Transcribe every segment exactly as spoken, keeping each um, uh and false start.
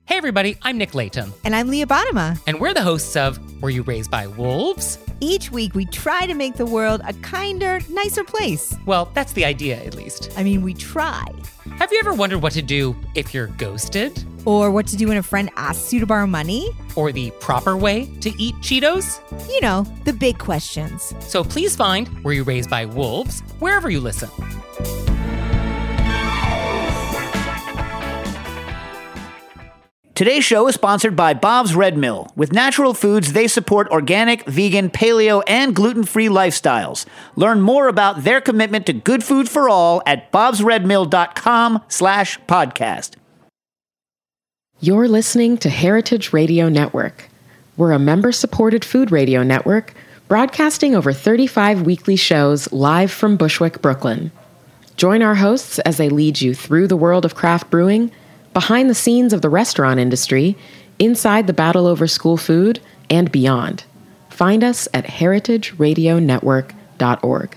Hey everybody, I'm Nick Layton. And I'm Leah Bottima. And we're the hosts of Were You Raised by Wolves? Each week we try to make the world a kinder, nicer place. Well, that's the idea, at least. I mean, we try. Have you ever wondered what to do if you're ghosted? Or what to do when a friend asks you to borrow money? Or the proper way to eat Cheetos? You know, the big questions. So please find Were You Raised by Wolves wherever you listen. Today's show is sponsored by Bob's Red Mill. With natural foods, they support organic, vegan, paleo, and gluten-free lifestyles. Learn more about their commitment to good food for all at bobsredmill.com slash podcast. You're listening to Heritage Radio Network. We're a member-supported food radio network broadcasting over thirty-five weekly shows live from Bushwick, Brooklyn. Join our hosts as they lead you through the world of craft brewing, behind the scenes of the restaurant industry, inside the battle over school food, and beyond. Find us at heritage radio network dot org.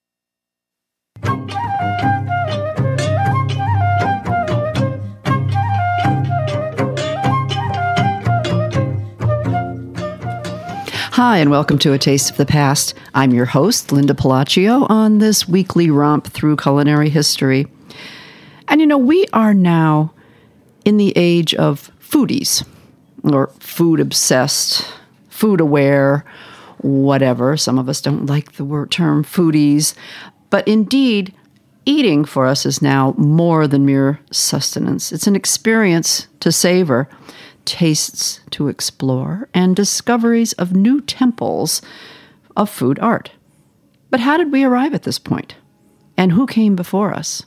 Hi, and welcome to A Taste of the Past. I'm your host, Linda Palacio, on this weekly romp through culinary history. And you know, we are now in the age of foodies, or food-obsessed, food-aware, whatever. Some of us don't like the word term foodies. But indeed, eating for us is now more than mere sustenance. It's an experience to savor, tastes to explore, and discoveries of new temples of food art. But how did we arrive at this point? And who came before us?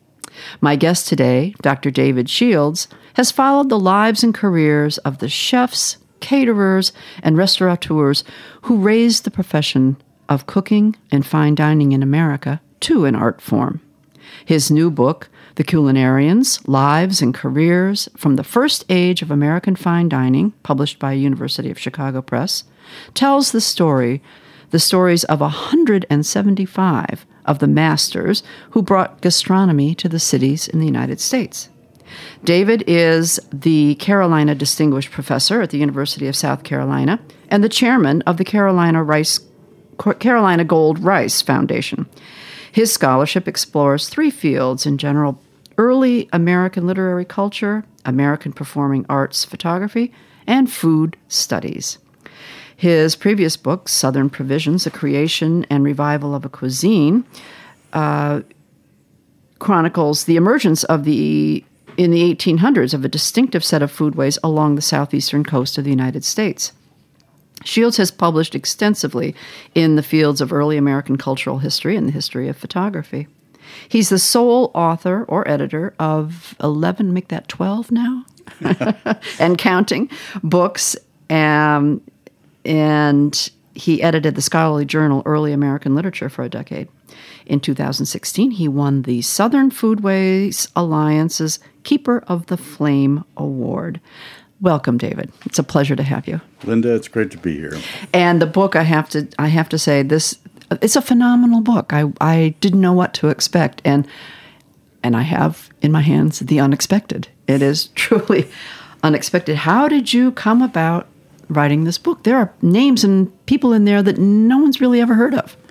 My guest today, Doctor David Shields, has followed the lives and careers of the chefs, caterers, and restaurateurs who raised the profession of cooking and fine dining in America to an art form. His new book, The Culinarians, Lives and Careers from the First Age of American Fine Dining, published by University of Chicago Press, tells the story, the stories of one hundred seventy-five of the masters who brought gastronomy to the cities in the United States. David is the Carolina Distinguished Professor at the University of South Carolina and the chairman of the Carolina Rice, Carolina Gold Rice Foundation. His scholarship explores three fields in general: early American literary culture, American performing arts photography, and food studies. His previous book, Southern Provisions, A Creation and Revival of a Cuisine, uh, chronicles the emergence of the, in the eighteen hundreds, of a distinctive set of foodways along the southeastern coast of the United States. Shields has published extensively in the fields of early American cultural history and the history of photography. He's the sole author or editor of eleven, make that twelve now, and counting, books, um, and he edited the scholarly journal Early American Literature for a decade. In two thousand sixteen, he won the Southern Foodways Alliance's Keeper of the Flame Award. Welcome, David. It's a pleasure to have you. Linda, it's great to be here. And the book, I have to I have to say, this it's a phenomenal book. I, I didn't know what to expect, and and I have in my hands the unexpected. It is truly unexpected. How did you come about writing this book? There are names and people in there that no one's really ever heard of.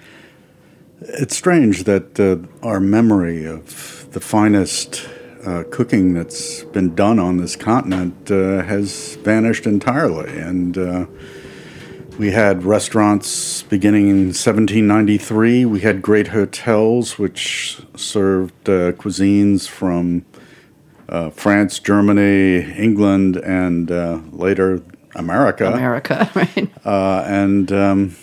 It's strange that uh, our memory of the finest uh, cooking that's been done on this continent uh, has vanished entirely. And uh, we had restaurants beginning in seventeen ninety-three. We had great hotels which served uh, cuisines from uh, France, Germany, England, and uh, later America. America, right. Uh, and um,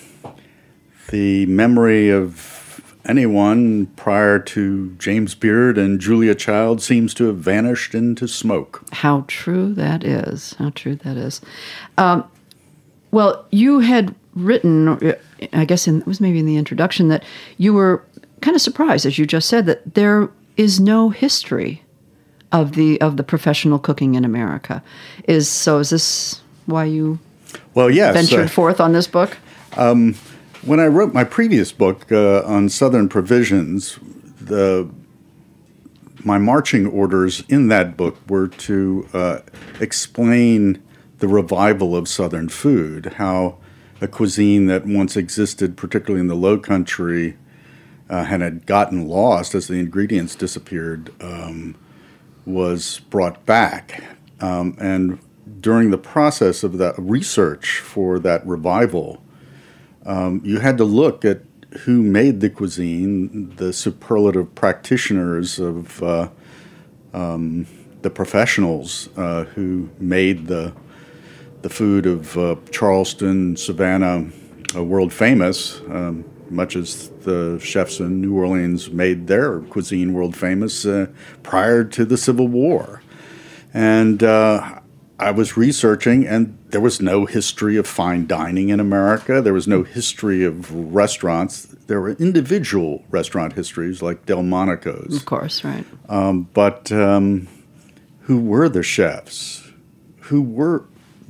the memory of anyone prior to James Beard and Julia Child seems to have vanished into smoke. How true that is. How true that is. Um, well, you had written, I guess in, it was maybe in the introduction, that you were kind of surprised, as you just said, that there is no history of the of the professional cooking in America. Is so is this why you well, yes, ventured uh, forth on this book? Um, when I wrote my previous book uh, on Southern Provisions, the my marching orders in that book were to uh, explain the revival of Southern food, how a cuisine that once existed, particularly in the Low Country, uh, and had gotten lost as the ingredients disappeared, um, was brought back. Um, and during the process of that research for that revival, um, you had to look at who made the cuisine, the superlative practitioners of uh, um, the professionals uh, who made the the food of uh, Charleston, Savannah, uh, world famous, um, much as the chefs in New Orleans made their cuisine world famous uh, prior to the Civil War. And uh, I was researching, and there was no history of fine dining in America. There was no history of restaurants. There were individual restaurant histories like Delmonico's. Of course, right. Um, but um, who were the chefs? Who were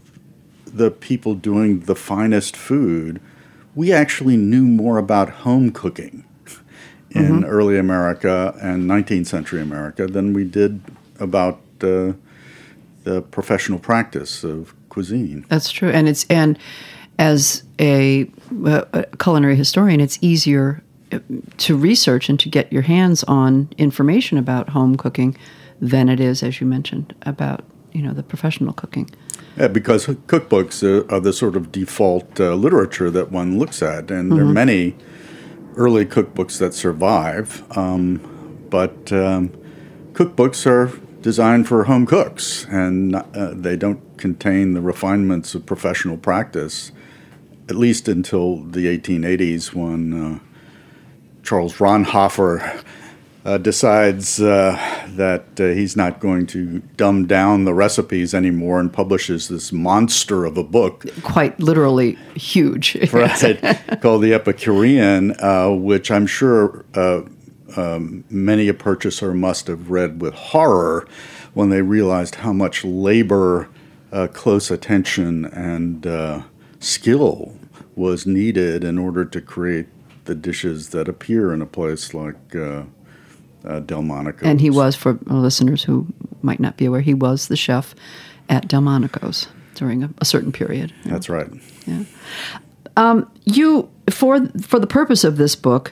the people doing the finest food? We actually knew more about home cooking in mm-hmm. early America and nineteenth century America than we did about uh, the professional practice of cuisine. That's true, and it's and as a, a culinary historian, it's easier to research and to get your hands on information about home cooking than it is, as you mentioned, about you know the professional cooking. Yeah, because cookbooks are, are the sort of default uh, literature that one looks at, and mm-hmm. there are many early cookbooks that survive, um, but um, cookbooks are designed for home cooks, and uh, they don't contain the refinements of professional practice, at least until the eighteen eighties when uh, Charles Ronhofer uh, decides uh, that uh, he's not going to dumb down the recipes anymore and publishes this monster of a book. Quite literally huge. Right, called The Epicurean, uh, which I'm sure uh, um, many a purchaser must have read with horror when they realized how much labor, uh, close attention, and uh, skill was needed in order to create the dishes that appear in a place like uh, uh, Delmonico's. And he was, for listeners who might not be aware, he was the chef at Delmonico's during a, a certain period. That's right. Yeah. Um, you, for for the purpose of this book,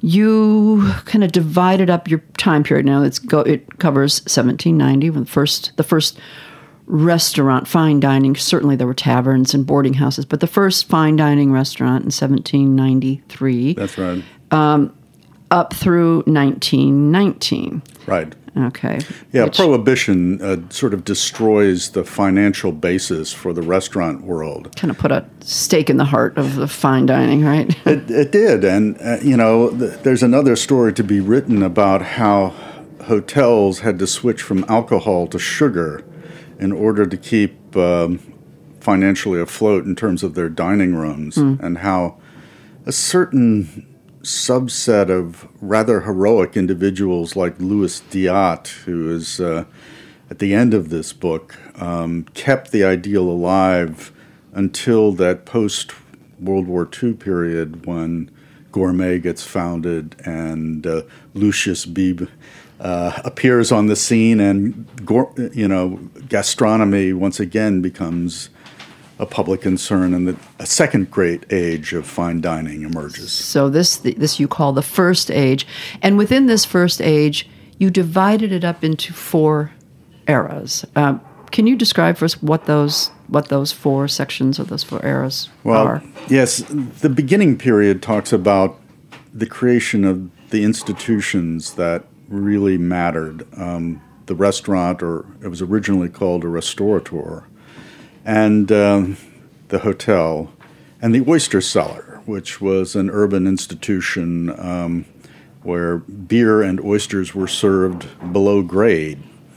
you kind of divided up your time period. Now it's go, it covers seventeen ninety, when the first the first restaurant, fine dining. Certainly there were taverns and boarding houses, but the first fine dining restaurant in seventeen ninety-three. That's right. Um, up through nineteen nineteen. Right. Okay. Yeah, Which, Prohibition uh, sort of destroys the financial basis for the restaurant world. Kind of put a stake in the heart of the fine dining, right? it, it did. And, uh, you know, th- there's another story to be written about how hotels had to switch from alcohol to sugar in order to keep um, financially afloat in terms of their dining rooms, mm. and how a certain subset of rather heroic individuals like Louis Diat, who is uh, at the end of this book, um, kept the ideal alive until that post-World War Two period when Gourmet gets founded and uh, Lucius Bebe uh, appears on the scene, and you know gastronomy once again becomes a public concern, and the, a second great age of fine dining emerges. So this this you call the first age, and within this first age, you divided it up into four eras. Um, can you describe for us what those what those four sections or those four eras well, are? Yes, the beginning period talks about the creation of the institutions that really mattered. Um, the restaurant, or it was originally called a restaurateur, and um, the hotel, and the oyster cellar, which was an urban institution um, where beer and oysters were served below grade.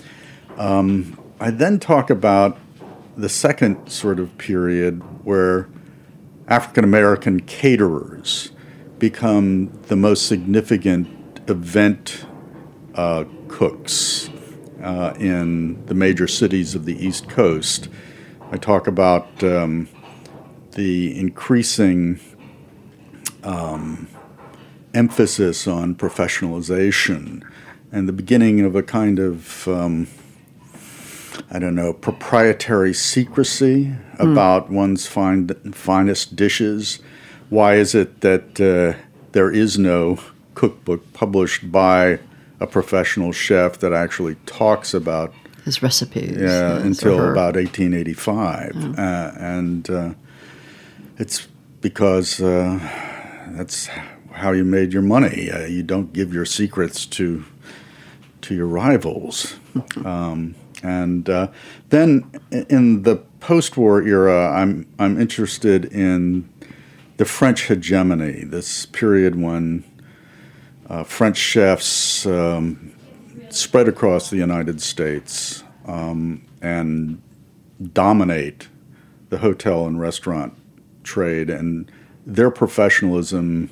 Um, I then talk about the second sort of period where African-American caterers become the most significant event uh, cooks uh, in the major cities of the East Coast. I talk about um, the increasing um, emphasis on professionalization and the beginning of a kind of, um, I don't know, proprietary secrecy mm. about one's fine, finest dishes. Why is it that uh, there is no cookbook published by a professional chef that actually talks about his recipes? Yeah, yes, until about eighteen eighty-five. Oh. Uh, and uh, it's because uh, that's how you made your money. Uh, you don't give your secrets to to your rivals. um, and uh, then in the post-war era, I'm I'm interested in the French hegemony, this period when uh, French chefs um, spread across the United States um, and dominate the hotel and restaurant trade, and their professionalism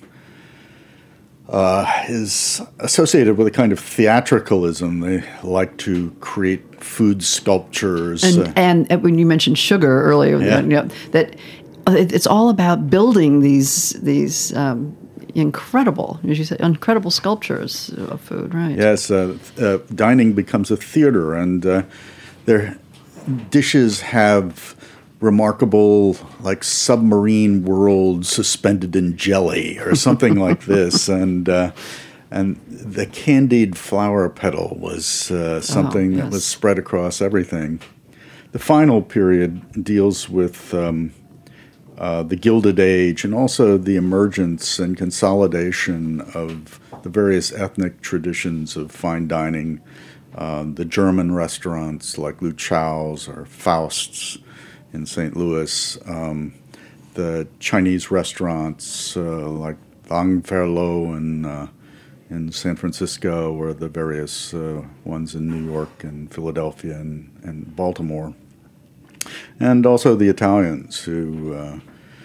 uh, is associated with a kind of theatricalism. They like to create food sculptures. And, uh, and when you mentioned sugar earlier, Yeah. you know, that it's all about building these these um, incredible, as you said, incredible sculptures of food, right? Yes, uh, uh, dining becomes a theater, and uh, their dishes have remarkable, like, submarine worlds suspended in jelly or something like this, and uh, and the candied flower petal was uh, something oh, yes. that was spread across everything. The final period deals with um, Uh, the Gilded Age, and also the emergence and consolidation of the various ethnic traditions of fine dining. Uh, the German restaurants like Lu Chao's or Faust's in Saint Louis, um, the Chinese restaurants uh, like Lang Fer Lo in, uh, in San Francisco, or the various uh, ones in New York and Philadelphia and, and Baltimore. And also the Italians, who uh,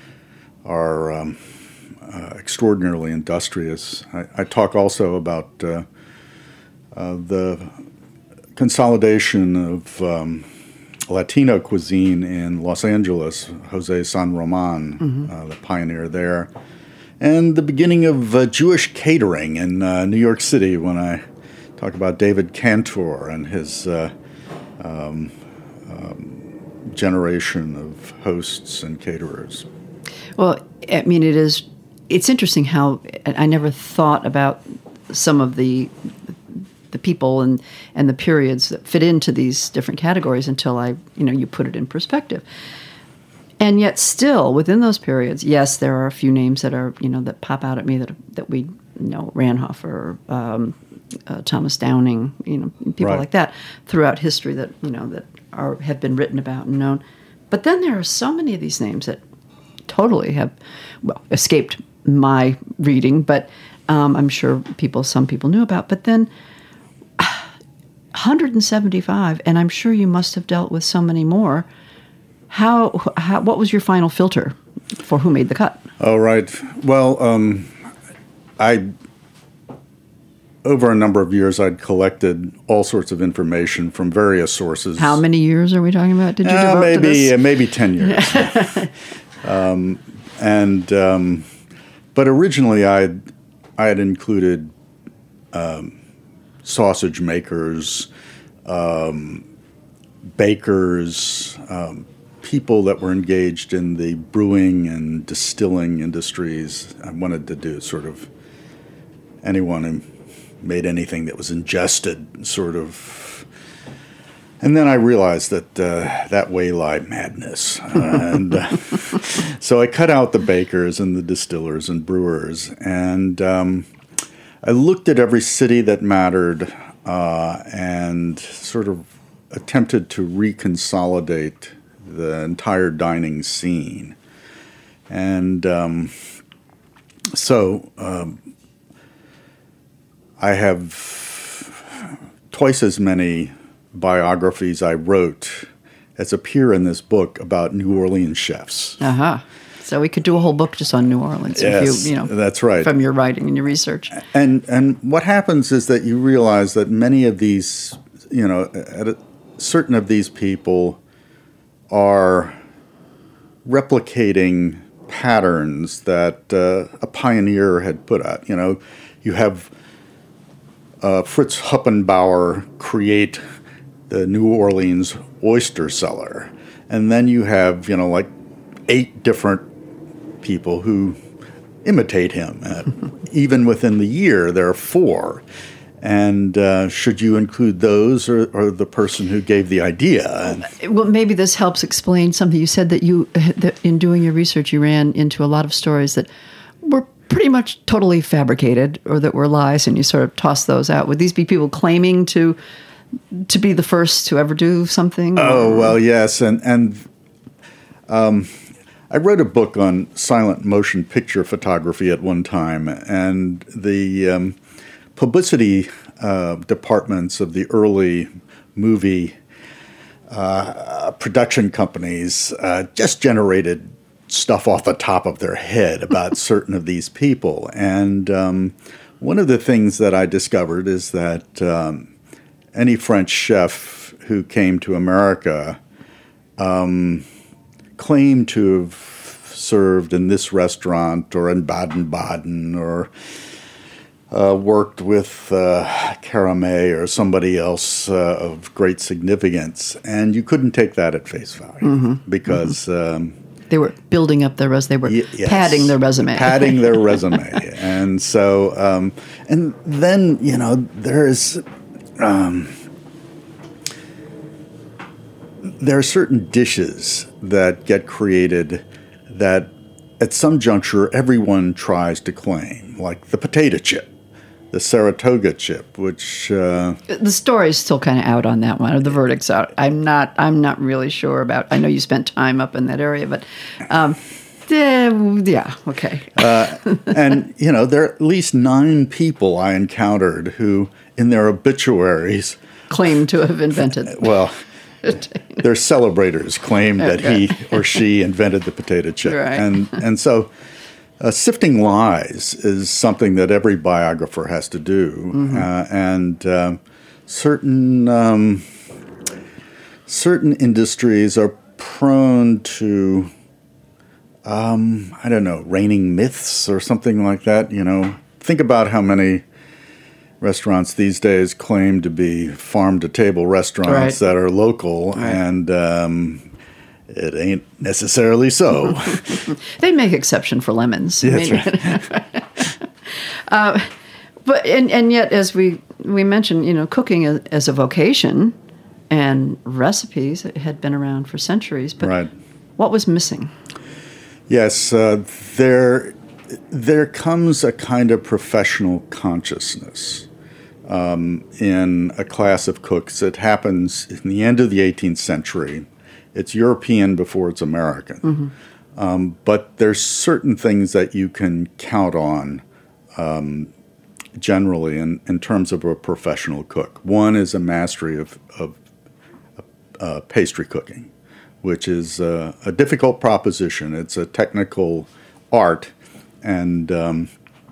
are um, uh, extraordinarily industrious. I, I talk also about uh, uh, the consolidation of um, Latino cuisine in Los Angeles, Jose San Roman, mm-hmm. uh, the pioneer there, and the beginning of uh, Jewish catering in uh, New York City, when I talk about David Cantor and his uh, um, um, generation of hosts and caterers. Well, I mean, it is. It's interesting how I never thought about some of the the people and, and the periods that fit into these different categories until I, you know, you put it in perspective. And yet, still within those periods, yes, there are a few names that are, you know, that pop out at me that that we you know, Ranhofer, um, uh, Thomas Downing, you know, people right. like that throughout history that you know that are have been written about and known. But then there are so many of these names that totally have, well, escaped my reading, but um, I'm sure people, some people knew about. But then one hundred seventy-five, and I'm sure you must have dealt with so many more. How, how what was your final filter for who made the cut? Oh, right. Well, um, I, over a number of years, I'd collected all sorts of information from various sources. How many years are we talking about? Did you uh, devote maybe, to this? Uh, maybe ten years. um, and um, but originally, I I had included um, sausage makers, um, bakers, um, people that were engaged in the brewing and distilling industries. I wanted to do sort of anyone who made anything that was ingested, sort of. And then I realized that uh, that way lie madness. Uh, and uh, so I cut out the bakers and the distillers and brewers. And um, I looked at every city that mattered uh, and sort of attempted to reconsolidate the entire dining scene. And um, so um, I have twice as many biographies I wrote as appear in this book about New Orleans chefs. Uh-huh. So we could do a whole book just on New Orleans. Yes, if you, you know, that's right. From your writing and your research. And and what happens is that you realize that many of these, you know, at a, certain of these people are replicating patterns that uh, a pioneer had put out. You know, you have uh, Fritz Huppenbauer create the New Orleans oyster cellar. And then you have, you know, like eight different people who imitate him. Uh, even within the year, there are four. And uh, should you include those or, or the person who gave the idea? And well, maybe this helps explain something. You said that you, that in doing your research, you ran into a lot of stories that were pretty much totally fabricated or that were lies, and you sort of tossed those out. Would these be people claiming to to be the first to ever do something? Oh, well, yes. And, and um, I wrote a book on silent motion picture photography at one time, and the um, publicity uh, departments of the early movie uh, production companies uh, just generated stuff off the top of their head about certain of these people. And um, one of the things that I discovered is that um, any French chef who came to America um, claimed to have served in this restaurant or in Baden-Baden or Uh, worked with uh, Caramé or somebody else uh, of great significance, and you couldn't take that at face value mm-hmm. because mm-hmm. Um, they were building up their res. They were y- yes, padding their resume, padding their resume, and so um, and then you know there's um, there are certain dishes that get created that at some juncture everyone tries to claim, like the potato chip. The Saratoga chip, which uh, the story's still kind of out on that one, or the verdict's out. I'm not. I'm not really sure about. I know you spent time up in that area, but um, yeah, yeah, okay. uh, and you know, there are at least nine people I encountered who, in their obituaries, claim to have invented. Well, their celebrators claim that he or she invented the potato chip, right. and and so. Uh, sifting lies is something that every biographer has to do, mm-hmm. uh, and uh, certain um, certain industries are prone to, um, I don't know, reigning myths or something like that. You know, think about how many restaurants these days claim to be farm-to-table restaurants right. that are local, right. and um, it ain't necessarily so. They make exception for lemons. Yeah, that's right. uh, but and and yet, as we we mentioned, you know, cooking as, as a vocation and recipes had been around for centuries. But right. what was missing? Yes, uh, there there comes a kind of professional consciousness um, in a class of cooks. It happens in the end of the eighteenth century. It's European before it's American. Mm-hmm. Um, but there's certain things that you can count on um, generally in, in terms of a professional cook. One is a mastery of, of uh, pastry cooking, which is uh, a difficult proposition. It's a technical art, and um,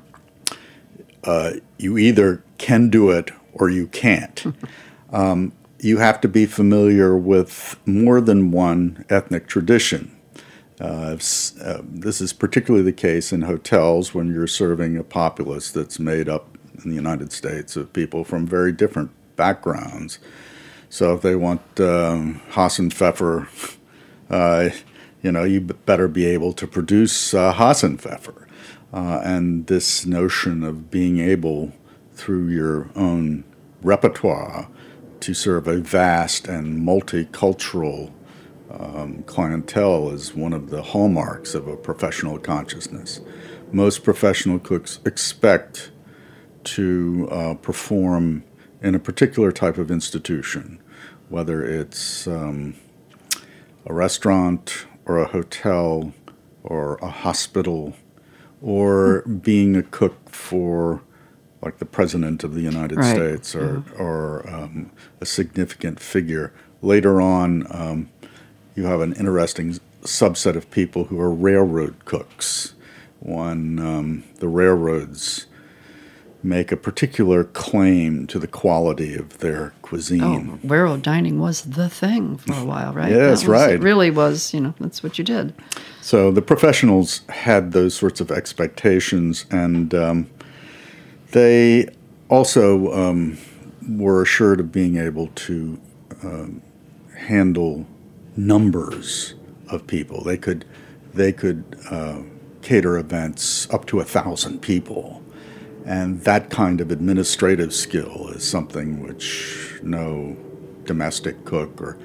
uh, you either can do it or you can't. um, You have to be familiar with more than one ethnic tradition. Uh, uh, this is particularly the case in hotels when you're serving a populace that's made up in the United States of people from very different backgrounds. So if they want um, Hassenpfeffer, uh, you know, you better be able to produce uh, Hassenpfeffer. Uh, and this notion of being able, through your own repertoire, to serve a vast and multicultural um, clientele is one of the hallmarks of a professional consciousness. Most professional cooks expect to uh, perform in a particular type of institution, whether it's um, a restaurant or a hotel or a hospital, or being a cook for like the President of the United right. States or, mm-hmm. or um, a significant figure. Later on, um, you have an interesting subset of people who are railroad cooks. When um, the railroads make a particular claim to the quality of their cuisine. Oh, railroad dining was the thing for a while, right? Yeah, that's that was, right. It really was, you know, that's what you did. So the professionals had those sorts of expectations, and um, they also um, were assured of being able to um, handle numbers of people. They could they could uh, cater events up to a thousand people, and that kind of administrative skill is something which no domestic cook or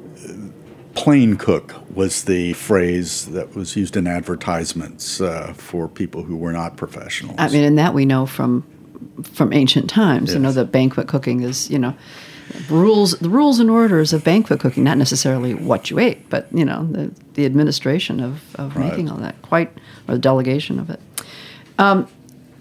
plain cook was the phrase that was used in advertisements uh, for people who were not professionals. I mean, and that we know from from ancient times. Yes. You know, that banquet cooking is, you know, rules, the rules and orders of banquet cooking, not necessarily what you ate, but, you know, the, the administration of, of Right. making all that, quite, or the delegation of it. Um,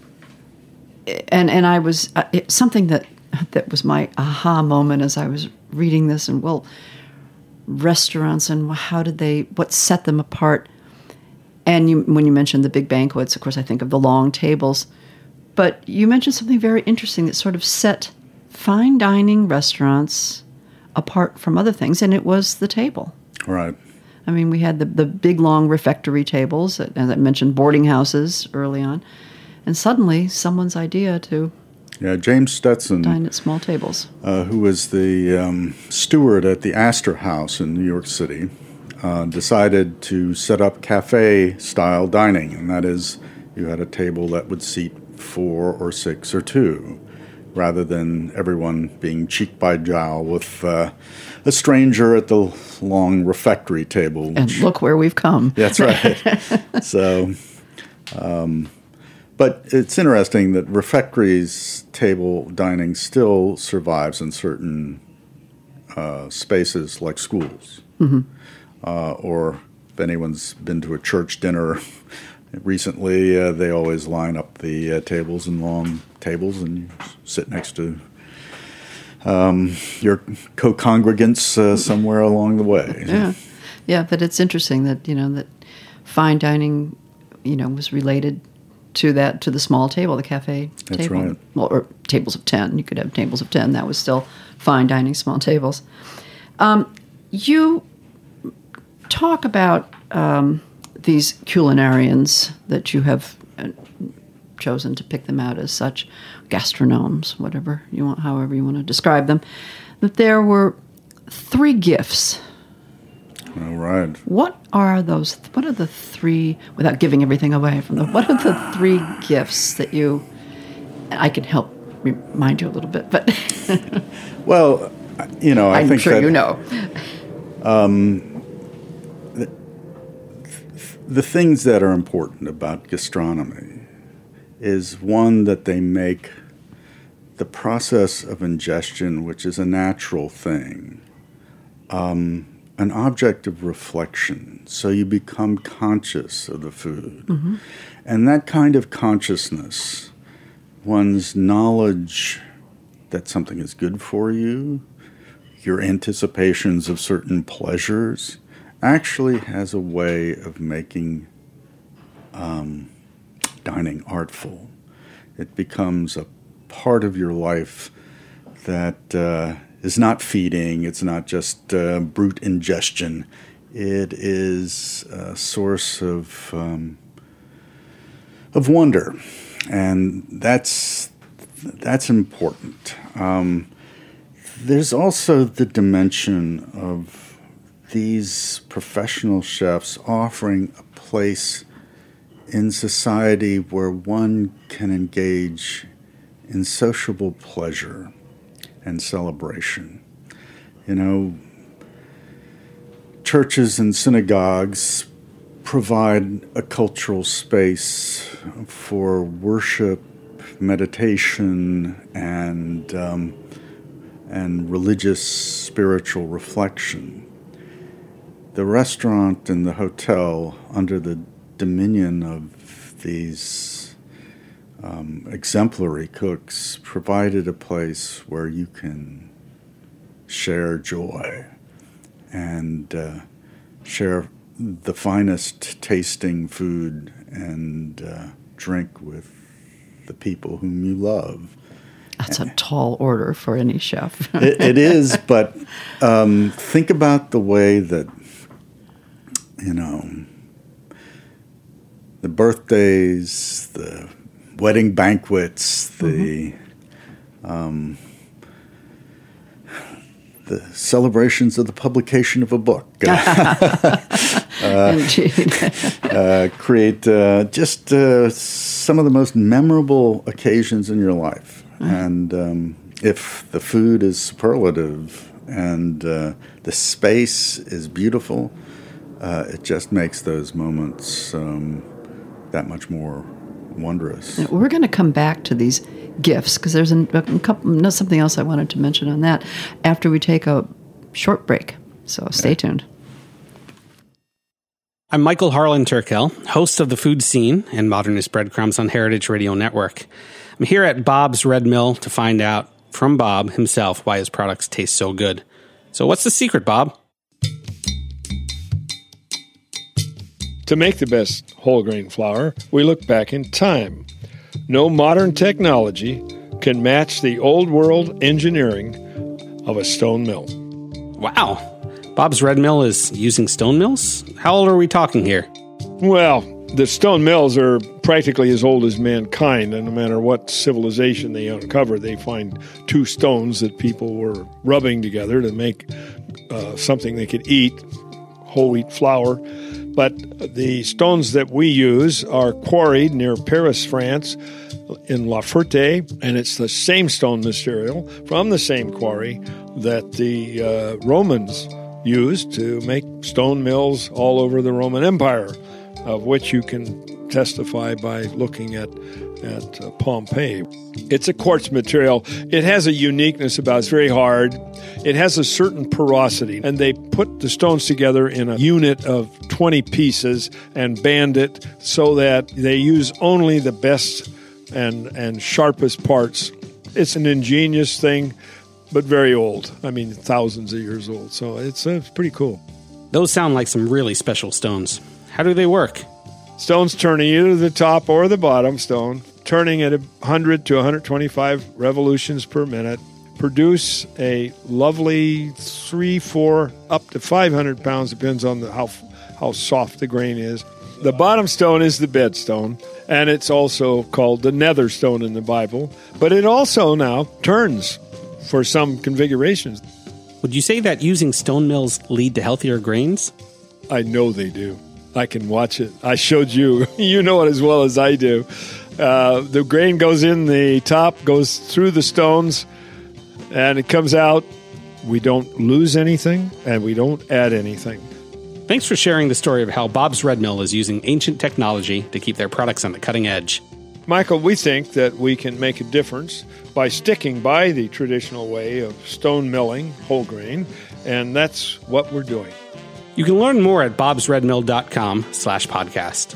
and and I was, uh, it, something that that was my aha moment as I was reading this, and well, restaurants and how did they, what set them apart? And you, when you mentioned the big banquets, of course, I think of the long tables. But you mentioned something very interesting that sort of set fine dining restaurants apart from other things, and it was the table. Right. I mean, we had the, the big, long refectory tables, as I mentioned, boarding houses early on. And suddenly, someone's idea to Yeah, James Stetson, dine at small tables. uh, who was the um, steward at the Astor House in New York City, uh, decided to set up cafe-style dining, and that is, you had a table that would seat four or six or two, rather than everyone being cheek by jowl with uh, a stranger at the long refectory table. And look where we've come. That's right. So, um, but it's interesting that refectories table dining still survives in certain uh, spaces like schools. Mm-hmm. Uh, or if anyone's been to a church dinner recently, uh, they always line up the uh, tables in long tables and you sit next to um, your co-congregants uh, somewhere along the way. Yeah, yeah, but it's interesting that, you know, that fine dining, you know, was related to that, to the small table, the cafe That's table. right. Well, or tables of ten. You could have tables of ten. That was still fine dining, small tables. Um, you talk about um, these culinarians that you have uh, chosen to pick them out as such, gastronomes, whatever you want, however you want to describe them, that there were three gifts. All right. What are those? What are the three, without giving everything away from them, what are the three gifts that you, I can help remind you a little bit, but Well, you know, I I'm think sure that you know. the things that are important about gastronomy is, one, that they make the process of ingestion, which is a natural thing, um, an object of reflection. So you become conscious of the food. Mm-hmm. And that kind of consciousness, one's knowledge that something is good for you, your anticipations of certain pleasures, actually has a way of making um, dining artful. It becomes a part of your life that uh, is not feeding, it's not just uh, brute ingestion. It is a source of um, of wonder, and that's that's important. Um, there's also the dimension of these professional chefs offering a place in society where one can engage in sociable pleasure and celebration. You know, churches and synagogues provide a cultural space for worship, meditation, and um, and religious spiritual reflection. The restaurant and the hotel, under the dominion of these um, exemplary cooks, provided a place where you can share joy and uh, share the finest tasting food and uh, drink with the people whom you love. That's a tall order for any chef. it, it is, but um, think about the way that, you know, the birthdays, the wedding banquets, the um, the celebrations of the publication of a book. uh, uh, create uh, just uh, some of the most memorable occasions in your life. Mm-hmm. And um, if the food is superlative and uh, the space is beautiful, uh, it just makes those moments um, that much more wondrous. We're going to come back to these gifts because there's a, a couple, no, something else I wanted to mention on that after we take a short break. So stay okay. tuned. I'm Michael Harlan Turkel, host of The Food Scene and Modernist Breadcrumbs on Heritage Radio Network. I'm here at Bob's Red Mill to find out from Bob himself why his products taste so good. So what's the secret, Bob? To make the best whole grain flour, we look back in time. No modern technology can match the old world engineering of a stone mill. Wow. Bob's Red Mill is using stone mills? How old are we talking here? Well, the stone mills are practically as old as mankind, and no matter what civilization they uncover, they find two stones that people were rubbing together to make uh, something they could eat, whole wheat flour. But the stones that we use are quarried near Paris, France, in La Ferté, and it's the same stone material from the same quarry that the uh, Romans used to make stone mills all over the Roman Empire, of which you can testify by looking at at uh, Pompeii. It's a quartz material. It has a uniqueness about it. It's very hard. It has a certain porosity, and they put the stones together in a unit of twenty pieces and band it so that they use only the best and, and sharpest parts. It's an ingenious thing, but very old. I mean, thousands of years old. So it's, uh, it's pretty cool. Those sound like some really special stones. How do they work? Stones turning either the top or the bottom stone, turning at one hundred to one hundred twenty-five revolutions per minute, produce a lovely three, four, up to five hundred pounds, depends on the, how how soft the grain is. The bottom stone is the bed stone, and it's also called the nether stone in the Bible, but it also now turns for some configurations. Would you say that using stone mills lead to healthier grains? I know they do. I can watch it. I showed you. You know it as well as I do. Uh, the grain goes in the top, goes through the stones, and it comes out. We don't lose anything, and we don't add anything. Thanks for sharing the story of how Bob's Red Mill is using ancient technology to keep their products on the cutting edge. Michael, we think that we can make a difference by sticking by the traditional way of stone milling whole grain, and that's what we're doing. You can learn more at bobsredmill.com slash podcast.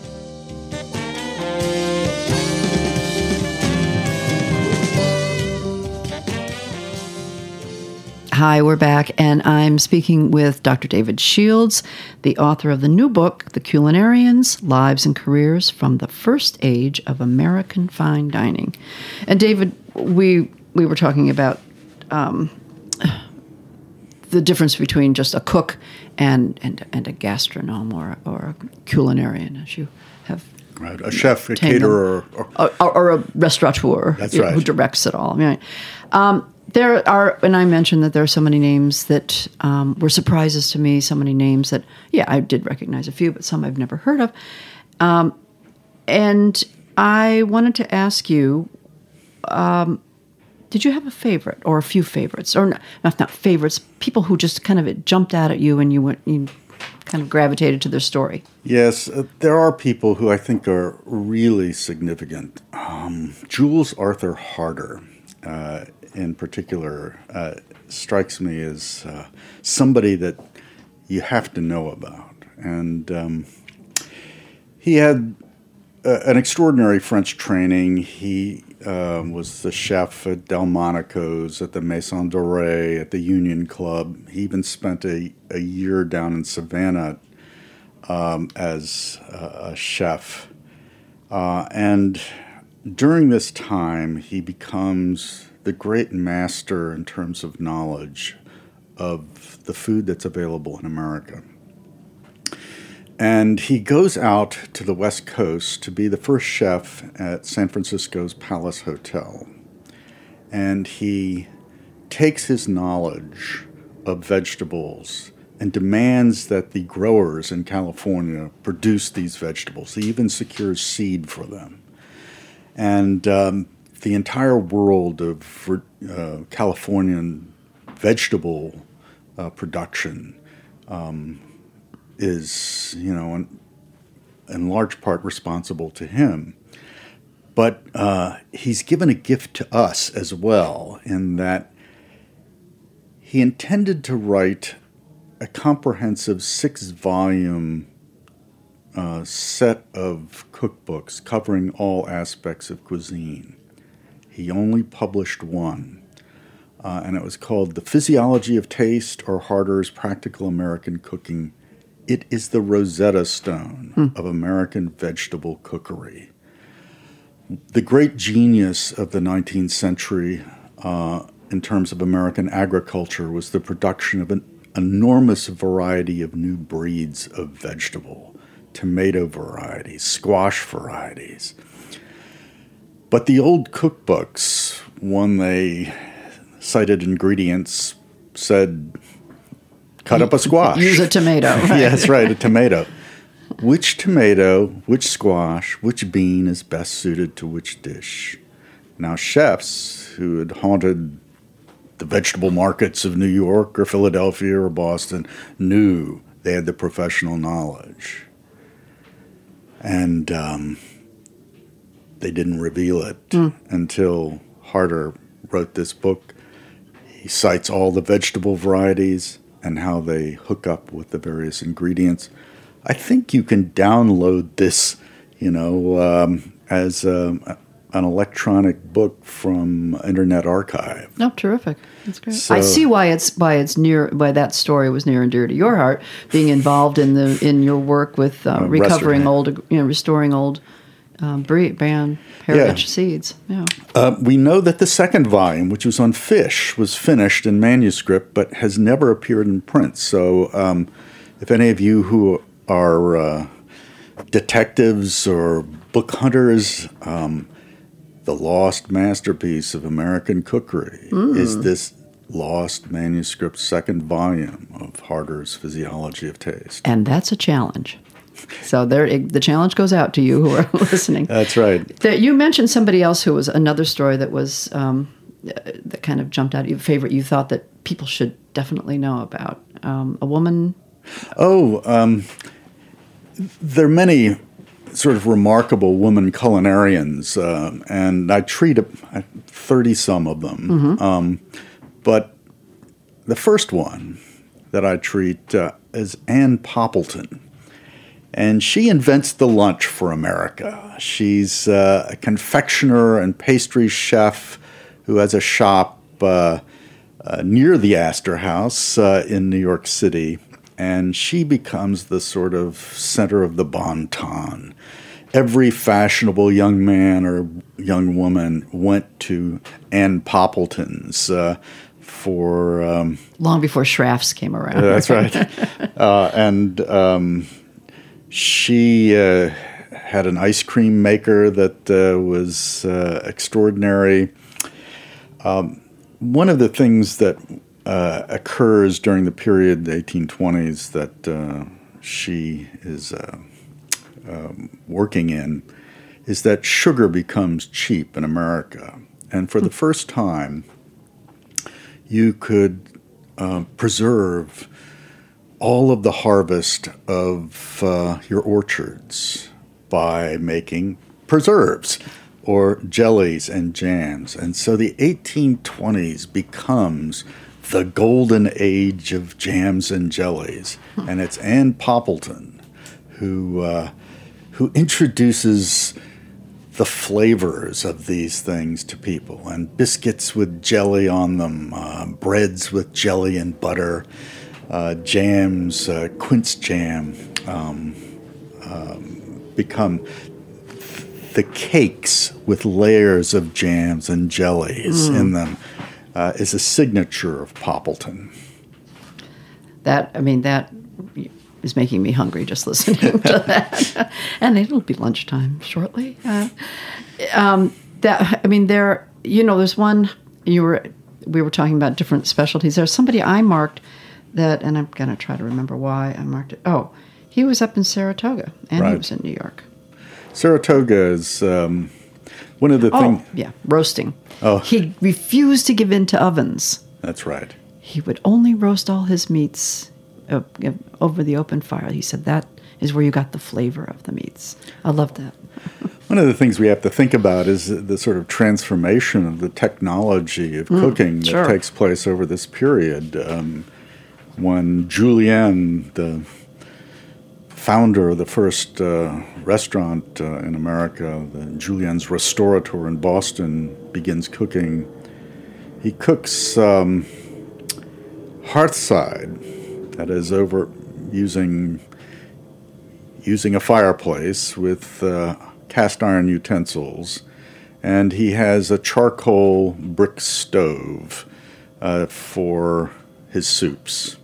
Hi, we're back, and I'm speaking with Doctor David Shields, the author of the new book, The Culinarians, Lives and Careers from the First Age of American Fine Dining. And David, we we were talking about um, the difference between just a cook and and, and a gastronome or, or a culinarian, as you have right. A chef, a caterer. Or, or, or, or a restaurateur. That's right. Who directs it all. Right. Um, There are, and I mentioned that there are so many names that um, were surprises to me, so many names that, yeah, I did recognize a few, but some I've never heard of. Um, and I wanted to ask you, um, did you have a favorite or a few favorites? Or not, not favorites, people who just kind of jumped out at you and you went, you kind of gravitated to their story? Yes, uh, there are people who I think are really significant. Um, Jules Arthur Harder, uh, in particular, uh, strikes me as uh, somebody that you have to know about. And um, he had uh, an extraordinary French training. He uh, was the chef at Delmonico's, at the Maison Dorée, at the Union Club. He even spent a, a year down in Savannah um, as a, a chef. Uh, and during this time, he becomes the great master in terms of knowledge of the food that's available in America. And he goes out to the West Coast to be the first chef at San Francisco's Palace Hotel. and he takes his knowledge of vegetables and demands that the growers in California produce these vegetables. He even secures seed for them. And um, the entire world of uh, Californian vegetable uh, production um, is, you know, in, in large part responsible to him. But uh, he's given a gift to us as well, in that he intended to write a comprehensive six-volume uh, set of cookbooks covering all aspects of cuisine. He only published one, uh, and it was called The Physiology of Taste, or Harder's Practical American Cooking. It is the Rosetta Stone hmm. of American vegetable cookery. The great genius of the nineteenth century uh, in terms of American agriculture was the production of an enormous variety of new breeds of vegetable, tomato varieties, squash varieties. But the old cookbooks, when they cited ingredients, said, cut up a squash. Use a tomato. Right? Yes, right, a tomato. Which tomato, which squash, which bean is best suited to which dish? Now, chefs who had haunted the vegetable markets of New York or Philadelphia or Boston knew they had the professional knowledge. And um, they didn't reveal it mm. until Harder wrote this book. He cites all the vegetable varieties and how they hook up with the various ingredients. I think you can download this, you know, um, as a, an electronic book from Internet Archive. Oh, terrific! That's great. So, I see why it's why it's near why that story was near and dear to your heart, being involved in the in your work with uh, uh, recovering restaurant. old, you know, restoring old um, breed, band heritage yeah. seeds. Yeah. Uh, we know that the second volume, which was on fish, was finished in manuscript, but has never appeared in print. So, um, if any of you who are uh, detectives or book hunters, um, the lost masterpiece of American cookery mm. is this lost manuscript second volume of Harder's Physiology of Taste. And that's a challenge. So there, it, the challenge goes out to you who are listening. That's right. The, you mentioned somebody else who was another story that was um, that kind of jumped out. Your favorite, you thought that people should definitely know about um, a woman. Oh, um, there are many sort of remarkable women culinarians, uh, and I treat thirty-some of them. Mm-hmm. Um, but the first one that I treat uh, is Ann Poppleton. And she invents the lunch for America. She's uh, a confectioner and pastry chef who has a shop uh, uh, near the Astor House uh, in New York City. And she becomes the sort of center of the bon ton. Every fashionable young man or young woman went to Ann Poppleton's uh, for... Um, Long before Schrafft's came around. Uh, that's right. uh, and um, she uh, had an ice cream maker that uh, was uh, extraordinary. Um, one of the things that Uh, occurs during the period, the eighteen twenties, that uh, she is uh, um, working in, is that sugar becomes cheap in America. And for the first time, you could uh, preserve all of the harvest of uh, your orchards by making preserves or jellies and jams. And so the eighteen twenties becomes the golden age of jams and jellies. And it's Ann Poppleton who uh, who introduces the flavors of these things to people. And biscuits with jelly on them, uh, breads with jelly and butter, uh, jams, uh, quince jam, um, um, become the cakes with layers of jams and jellies mm. in them. Uh, is a signature of Poppleton. That, I mean, that is making me hungry just listening to that. And it'll be lunchtime shortly. Uh, um, that, I mean, there, you know, there's one, you were we were talking about different specialties. There's somebody I marked that, and I'm going to try to remember why I marked it. Oh, he was up in Saratoga, and Right. he was in New York. Saratoga is um, one of the Oh, things. yeah, roasting. Oh. He refused to give in to ovens. That's right. He would only roast all his meats uh, over the open fire. He said that is where you got the flavor of the meats. I love that. One of the things we have to think about is the sort of transformation of the technology of cooking that sure. takes place over this period. Um, when Julienne, the founder of the first uh, restaurant uh, in America, the Julienne's Restaurateur in Boston, begins cooking, he cooks um, hearthside, that is, over using using a fireplace with uh, cast iron utensils, and he has a charcoal brick stove uh, for his soups.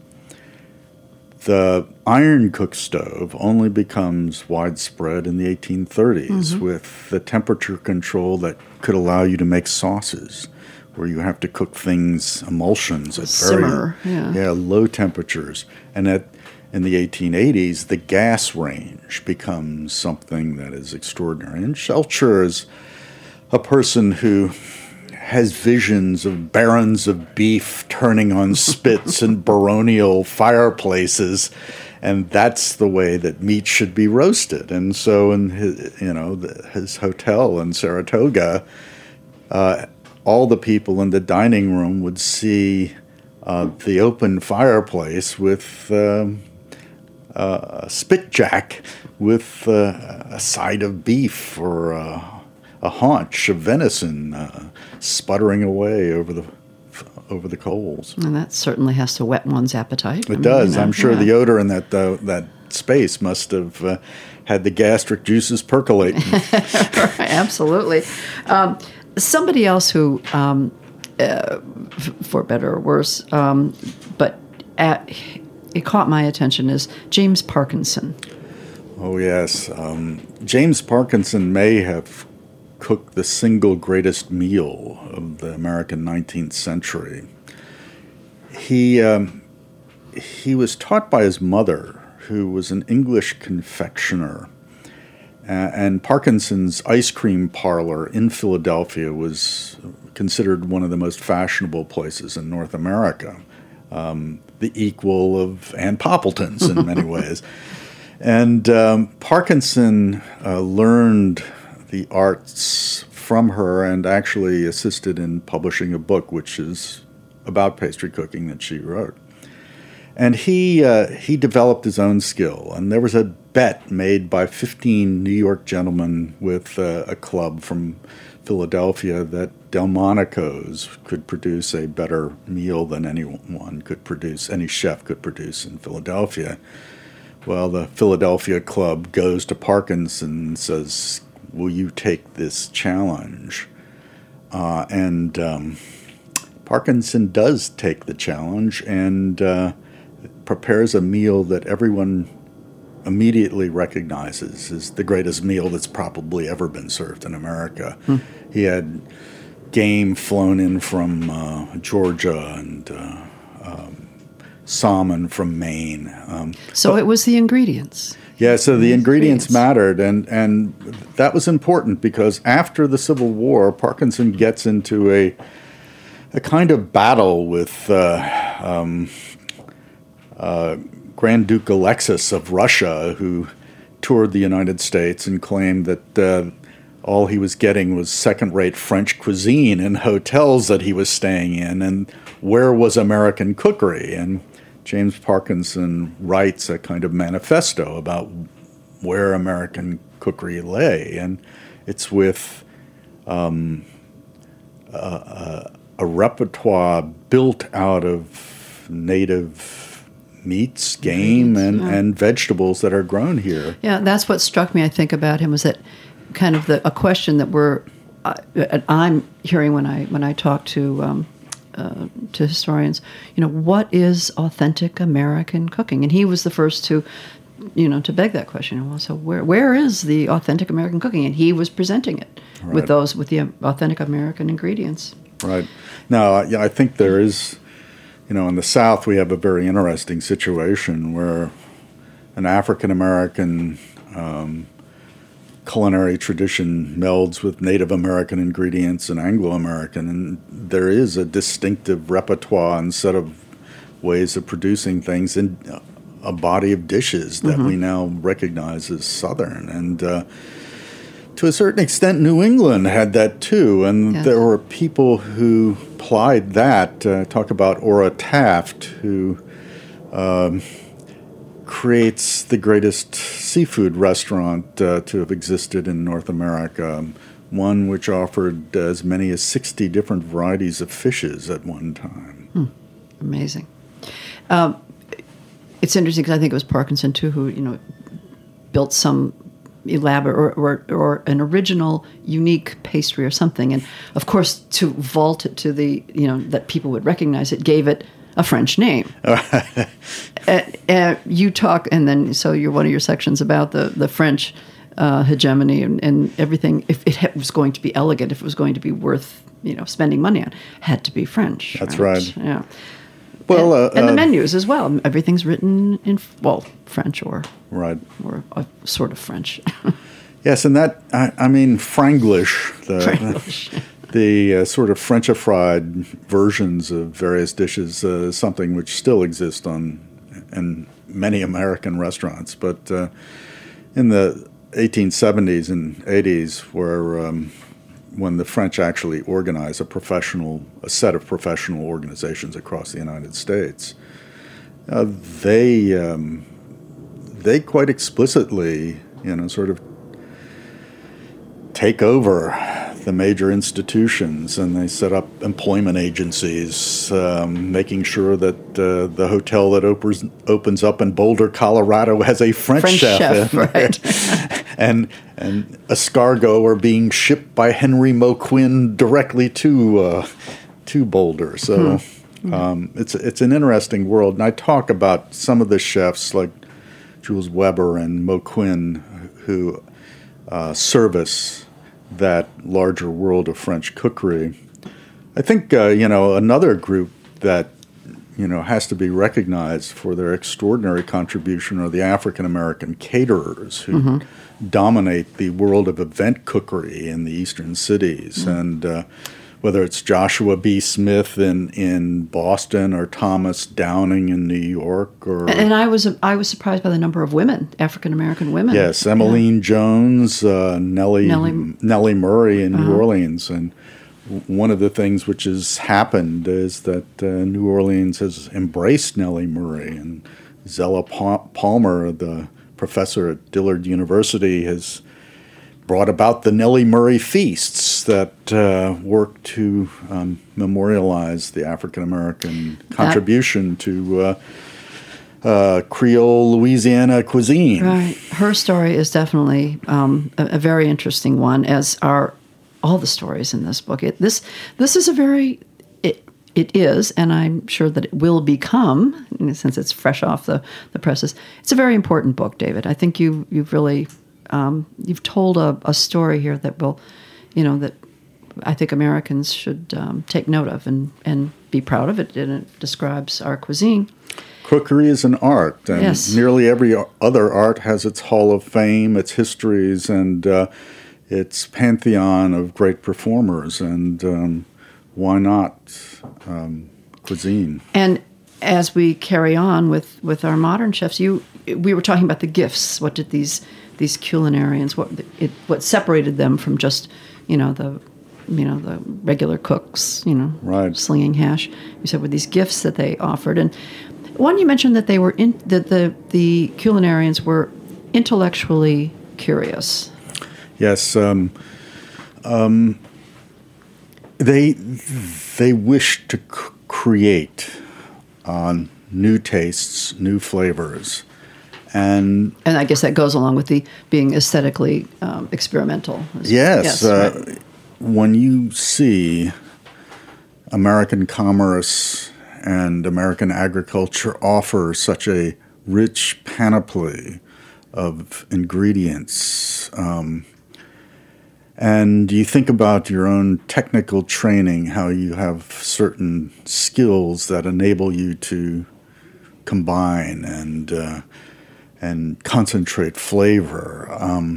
The iron cook stove only becomes widespread in the eighteen thirties Mm-hmm. with the temperature control that could allow you to make sauces, where you have to cook things, emulsions at Simmer, very yeah. yeah, low temperatures. And at in the eighteen eighties, the gas range becomes something that is extraordinary. And Schulcher is a person who has visions of barons of beef turning on spits and baronial fireplaces, and that's the way that meat should be roasted. And so, in his, you know, the, his hotel in Saratoga, uh, all the people in the dining room would see uh, the open fireplace with um, uh, a spitjack with uh, a side of beef or uh, a haunch of venison uh, sputtering away over the over the coals. And that certainly has to wet one's appetite. I It mean, does. you know, I'm sure yeah. the odor in that uh, that space must have uh, had the gastric juices percolating. Absolutely. Um, somebody else who, um, uh, f- for better or worse, um, but at, it caught my attention is James Parkinson. Oh, yes. Um, James Parkinson may have cooked the single greatest meal of the American nineteenth century. He, um, he was taught by his mother, who was an English confectioner. Uh, and Parkinson's ice cream parlor in Philadelphia was considered one of the most fashionable places in North America, um, the equal of Ann Poppleton's in many ways. And um, Parkinson uh, learned the arts from her and actually assisted in publishing a book, which is about pastry cooking that she wrote. And he uh, he developed his own skill, and there was a bet made by fifteen New York gentlemen with uh, a club from Philadelphia that Delmonico's could produce a better meal than anyone could produce, any chef could produce in Philadelphia. Well, the Philadelphia club goes to Parkinson and says, "Will you take this challenge?" Uh, and um, Parkinson does take the challenge and uh, prepares a meal that everyone immediately recognizes as the greatest meal that's probably ever been served in America. Hmm. He had game flown in from uh, Georgia and uh, um, salmon from Maine. Um, So it was the ingredients. yeah, so the ingredients Ingredients. mattered, and, and that was important because after the Civil War, Parkinson gets into a a kind of battle with uh, um, uh, Grand Duke Alexis of Russia, who toured the United States and claimed that uh, all he was getting was second-rate French cuisine in hotels that he was staying in, and where was American cookery? And James Parkinson writes a kind of manifesto about where American cookery lay, and it's with um, a, a repertoire built out of native meats, game, and, yeah. and vegetables that are grown here. Yeah, that's what struck me, I think, about him was that kind of the a question that we're uh, I'm hearing when I when I talk to um, uh, to historians. You know, what is authentic American cooking? And he was the first to, you know, to beg that question. Well, so where where is the authentic American cooking? And he was presenting it Right. with those with the authentic American ingredients. Right. Now, yeah, I think there is, you know, in the South we have a very interesting situation where an African-American um, culinary tradition melds with Native American ingredients and Anglo-American, and there is a distinctive repertoire and set of ways of producing things in a body of dishes that mm-hmm. we now recognize as Southern. And uh, to a certain extent, New England had that too, and yes. there were people who plied that. Uh, talk about Ora Taft, who um, creates the greatest seafood restaurant uh, to have existed in North America, um, one which offered as many as sixty different varieties of fishes at one time. Hmm. Amazing. Um, it's interesting because I think it was Parkinson, too, who, you know, built some elaborate or, or, or an original, unique pastry or something. And, of course, to vault it to the, you know, that people would recognize it, gave it a French name. uh, uh, you talk, and then, so you're one of your sections about the, the French uh, hegemony and, and everything. If it was going to be elegant, if it was going to be worth, you know, spending money on, had to be French. That's right. right. Yeah. Well, and, uh, and the uh, menus as well. Everything's written in, well, French or right or a sort of French. Yes, and that I, I mean Franglish, the Franglish. the uh, sort of Frenchified versions of various dishes, uh, is something which still exists on in many American restaurants. But uh, in the eighteen seventies and eighties, where um, when the French actually organized a professional, a set of professional organizations across the United States, uh, they um, they quite explicitly, you know, sort of take over the major institutions, and they set up employment agencies, um, making sure that uh, the hotel that opens opens up in Boulder, Colorado, has a French, French chef, chef in right? and and escargot are being shipped by Henry Moquin directly to uh, to Boulder. So hmm. um, it's it's an interesting world, and I talk about some of the chefs like Jules Weber and Moquin who uh, service that larger world of French cookery. I think, uh, you know, another group that, you know, has to be recognized for their extraordinary contribution are the African-American caterers who mm-hmm. dominate the world of event cookery in the eastern cities. Mm-hmm. And uh, whether it's Joshua B. Smith in, in Boston or Thomas Downing in New York, or and, and I was I was surprised by the number of women, African American women. Yes, Emmeline yeah. Jones, uh, Nellie Nellie. Nellie Murray in uh-huh. New Orleans, and one of the things which has happened is that uh, New Orleans has embraced Nellie Murray, and Zella pa- Palmer, the professor at Dillard University, has brought about the Nellie Murray feasts that uh, work to um, memorialize the African-American contribution that, to uh, uh, Creole Louisiana cuisine. Right. Her story is definitely um, a, a very interesting one, as are all the stories in this book. It, this this is a very, it, it is, and I'm sure that it will become, since it's fresh off the, the presses, it's a very important book, David. I think you, you've really... Um, you've told a, a story here that will, you know, that I think Americans should um, take note of and, and be proud of it. And it describes our cuisine. Cookery is an art, and yes. nearly every other art has its hall of fame, its histories, and uh, its pantheon of great performers. And um, why not um, cuisine? And as we carry on with, with our modern chefs, you we were talking about the gifts. What did these these culinarians, what it, what separated them from just, you know, the, you know, the regular cooks, you know, right. slinging hash. You said were these gifts that they offered, and one you mentioned that they were in that the the culinarians were intellectually curious. Yes, um, um, they they wished to c- create uh, new tastes, new flavors. And and I guess that goes along with the being aesthetically um, experimental. Yes. yes uh, right. When you see American commerce and American agriculture offer such a rich panoply of ingredients, um, And you think about your own technical training, how you have certain skills that enable you to combine and uh, and concentrate flavor. Um,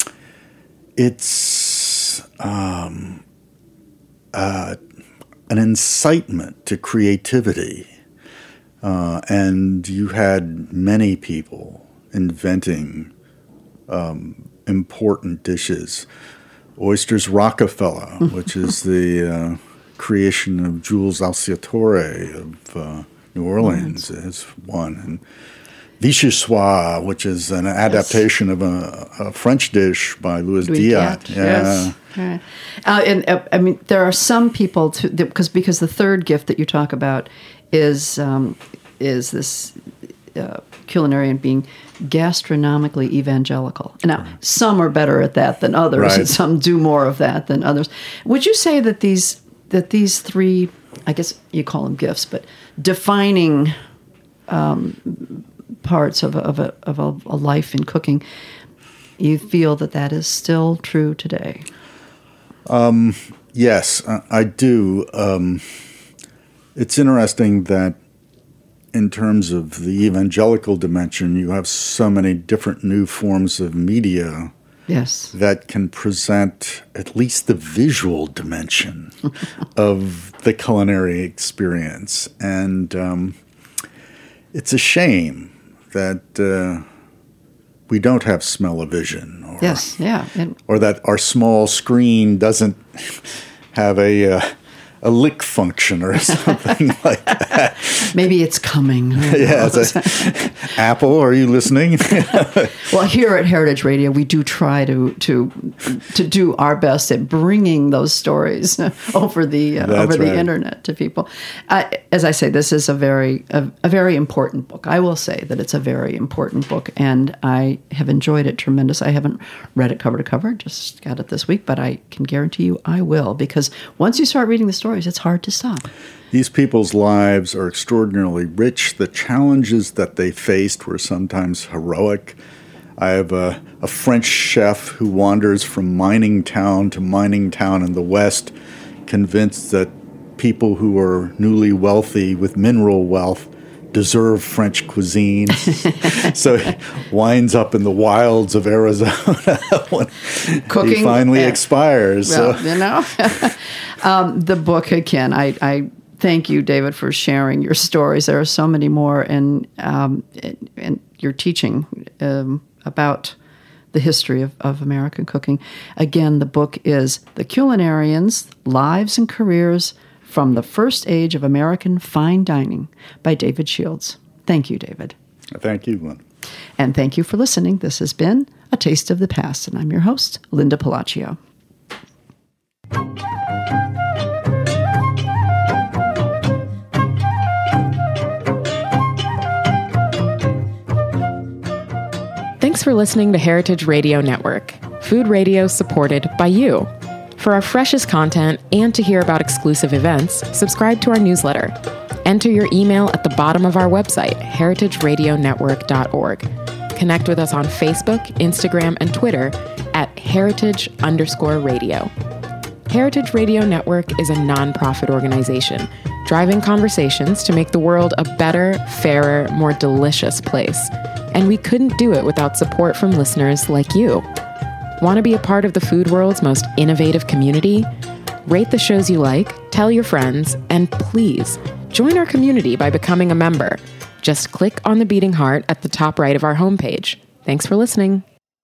it's um, uh, an incitement to creativity. Uh, and you had many people inventing um, important dishes. Oysters Rockefeller, which is the uh, creation of Jules Alciatore of uh, New Orleans, is one. And Vichyssoise, which is an adaptation yes. of a, a French dish by Louis Diat. Yeah. Yes. Right. Uh, and uh, I mean, there are some people too, because because the third gift that you talk about is um, is this uh, culinarian being gastronomically evangelical. Now, right. some are better at that than others, right. and some do more of that than others. Would you say that these that these three, I guess you call them gifts, but defining um, parts of a, of a of a, a life in cooking, you feel that that is still true today? Um, yes, I do. Um, it's interesting that in terms of the evangelical dimension, you have so many different new forms of media yes. that can present at least the visual dimension of the culinary experience. And um, it's a shame that uh, we don't have smell-o-vision. Or, yes, yeah. And or that our small screen doesn't have a... Uh, a lick function or something like that. Maybe it's coming. Yeah, it's a, Apple, are you listening? Well, here at Heritage Radio, we do try to to to do our best at bringing those stories over the uh, over the right. internet to people. Uh, as I say, this is a very a, a very important book. I will say that it's a very important book, and I have enjoyed it tremendous. I haven't read it cover to cover; just got it this week, but I can guarantee you I will, because once you start reading the story, it's hard to stop. These people's lives are extraordinarily rich. The challenges that they faced were sometimes heroic. I have a, a French chef who wanders from mining town to mining town in the West, convinced that people who are newly wealthy with mineral wealth deserve French cuisine. So he winds up in the wilds of Arizona when Cooking, he finally uh, expires. Well, so. you know, um, the book again. I, I thank you, David, for sharing your stories. There are so many more, and um, and, and your teaching um, about the history of, of American cooking. Again, the book is The Culinarians: Lives and Careers from the First Age of American Fine Dining by David Shields. Thank you, David. Thank you, Lynn. And thank you for listening. This has been A Taste of the Past, and I'm your host, Linda Palacio. Thanks for listening to Heritage Radio Network, food radio supported by you. For our freshest content and to hear about exclusive events, subscribe to our newsletter. Enter your email at the bottom of our website, heritage radio network dot org. Connect with us on Facebook, Instagram, and Twitter at heritage underscore radio. Heritage Radio Network is a nonprofit organization driving conversations to make the world a better, fairer, more delicious place. And we couldn't do it without support from listeners like you. Want to be a part of the food world's most innovative community? Rate the shows you like, tell your friends, and please join our community by becoming a member. Just click on the beating heart at the top right of our homepage. Thanks for listening.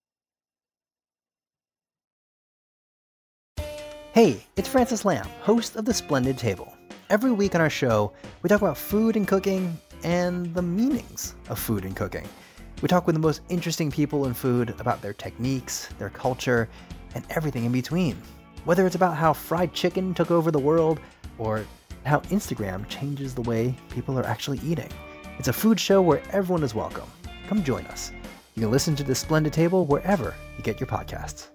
Hey, it's Francis Lamb, host of The Splendid Table. Every week on our show, we talk about food and cooking and the meanings of food and cooking. We talk with the most interesting people in food about their techniques, their culture, and everything in between. Whether it's about how fried chicken took over the world or how Instagram changes the way people are actually eating. It's a food show where everyone is welcome. Come join us. You can listen to The Splendid Table wherever you get your podcasts.